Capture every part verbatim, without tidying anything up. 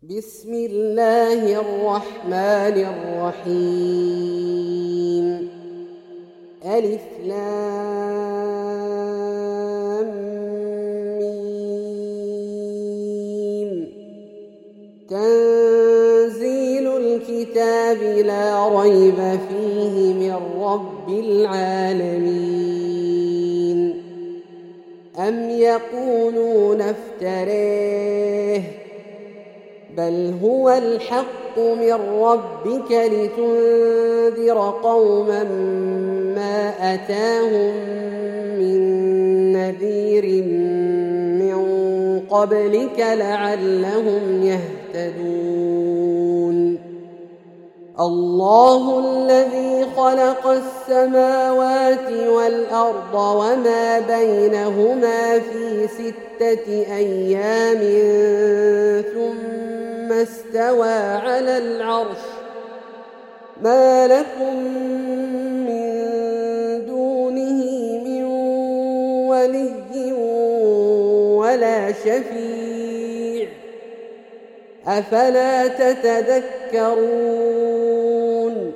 بسم الله الرحمن الرحيم. ألف لام ميم. تنزيل الكتاب لا ريب فيه من رب العالمين. أم يقولون افتريه بل هو الحق من ربك لتنذر قوما ما أتاهم من نذير من قبلك لعلهم يهتدون. الله الذي خلق السماوات والأرض وما بينهما في ستة أيام ثم استوى على العرش. ما لكم من دونه من ولي ولا شفيع أفلا تتذكرون.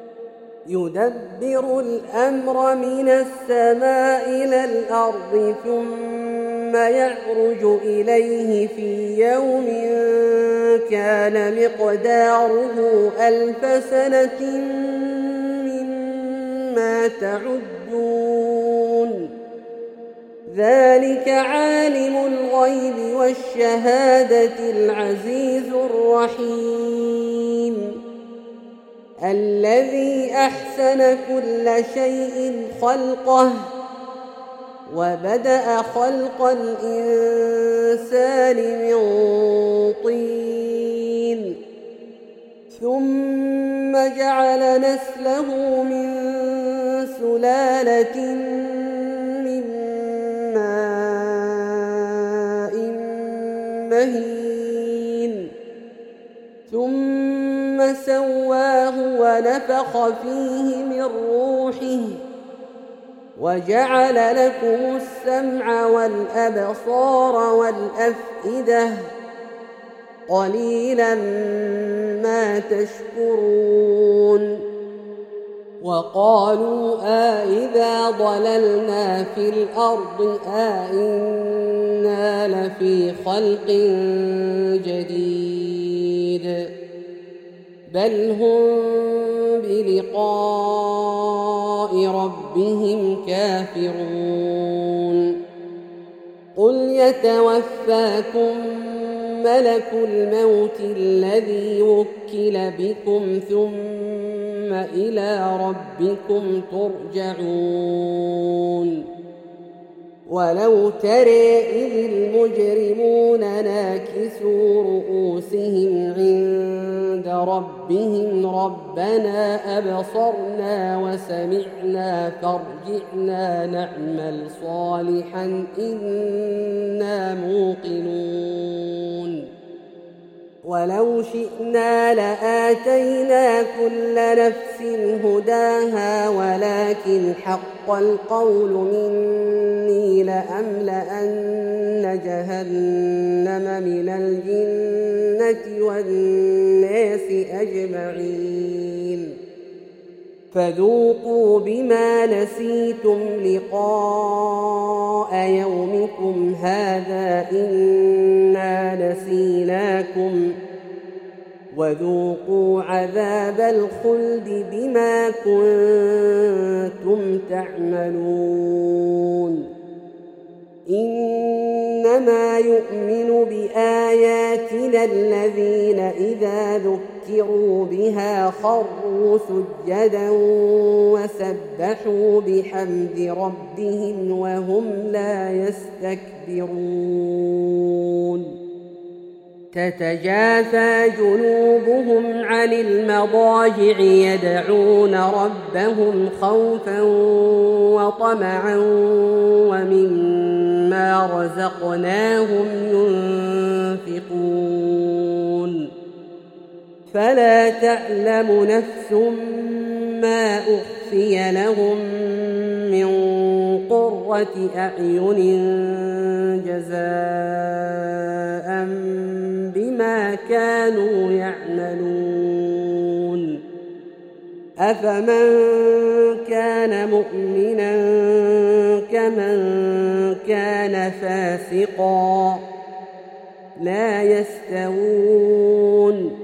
يدبر الأمر من السماء إلى الأرض ثم يعرج إليه في يوم كان مقداره ألف سنة مما تعدون. ذلك عالم الغيب والشهادة العزيز الرحيم الذي أحسن كل شيء خلقه وبدأ خلق الإنسان من طين ثم جعل نسله من سلالة من ماء مهين ثم سواه ونفخ فيه من روحه وجعل لكم السمع والأبصار والأفئدة قليلا ما تشكرون. وقالوا أإذا ضللنا في الأرض أإنا لفي خلق جديد بل هم بلقاء ربهم كافرون. قل يتوفاكم ملك الموت الذي وكل بكم ثم إلى ربكم ترجعون. ولو ترى إذ المجرمون ناكسوا رؤوسهم عند ربهم ربنا أبصرنا وسمعنا فارجعنا نعمل صالحا إنا موقنون. ولو شئنا لآتينا كل نفس هداها ولكن حق القول مني لأملأن جهنم من الجنة والناس أجمعين. فذوقوا بما نسيتم لقاء يومكم هذا إنا نسيناكم وذوقوا عذاب الخلد بما كنتم تعملون. إنما يؤمن بآياتنا الذين إذا ذكروا بها خروا سجدا وسبحوا بحمد ربهم وهم لا يستكبرون. تتجافى جنوبهم عن المضاجع يدعون ربهم خوفا وطمعا ومما رزقناهم ينفقون. فلا تعلم نفس ما أخفي لهم من قرة أعين جزاء بما بما كانوا يعملون أفمن كان مؤمنا كمن كان فاسقا لا يستوون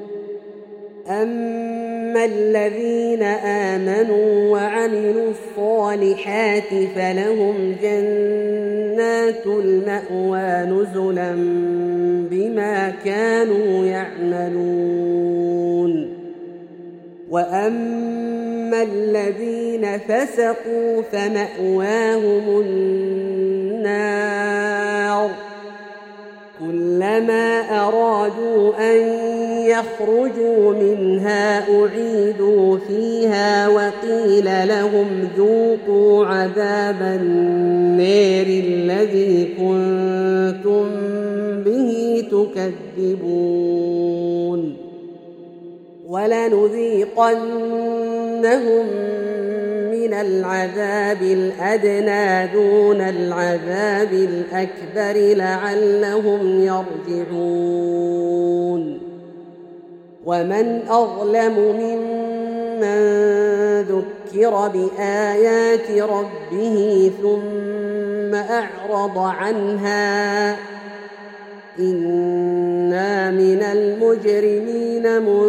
أما الذين آمنوا وعملوا الصالحات فلهم جنات المأوى نزلا بما كانوا يعملون وأما الذين فسقوا فمأواهم النار كلما أرادوا أن يخرجوا منها أعيدوا فيها وقيل لهم ذوقوا عذاب النار الذي كنتم به تكذبون ولنذيقنهم من العذاب الأدنى دون العذاب الأكبر لعلهم يرجعون ومن أظلم ممن ذكر بآيات ربه ثم أعرض عنها إنا من المجرمين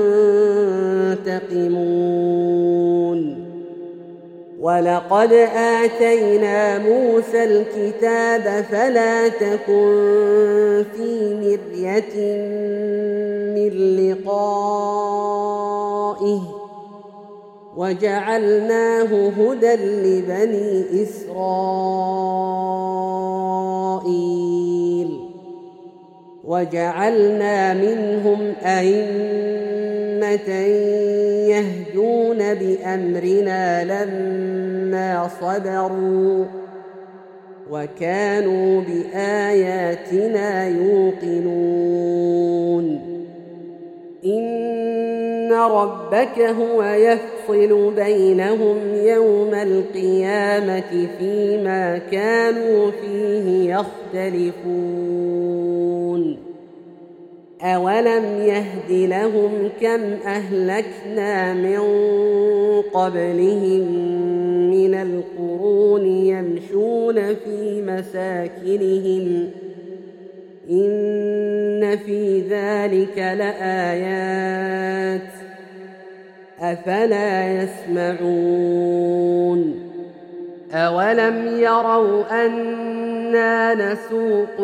منتقمون ولقد آتينا موسى الكتاب فلا تكن في مرية من لقائه وجعلناه هدى لبني إسرائيل وجعلنا منهم أئمة يهدون بأمرنا لما صبروا وكانوا بآياتنا يوقنون إن ربك هو يفصل بينهم يوم القيامة فيما كانوا فيه يختلفون أولم يهد لهم كم أهلكنا من قبلهم من القرون يمشون في مساكنهم إن في ذلك لآيات أفلا يسمعون أولم يروا أنا نسوق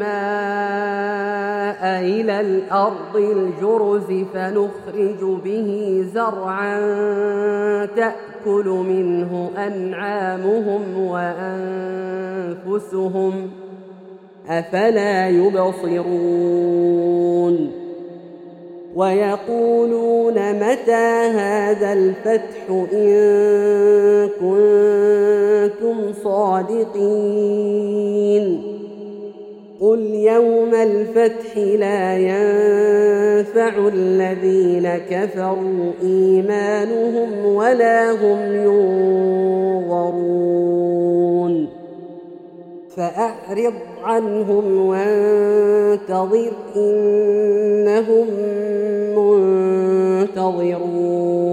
الماء إلى الأرض الجرز فنخرج به زرعا تأكل منه أنعامهم وأنفسهم أفلا يبصرون ويقولون متى هذا الفتح إن كنتم صادقين قل يوم الفتح لا ينفع الذين كفروا إيمانهم ولا هم ينظرون فأعرض عنهم وانتظر إنهم منتظرون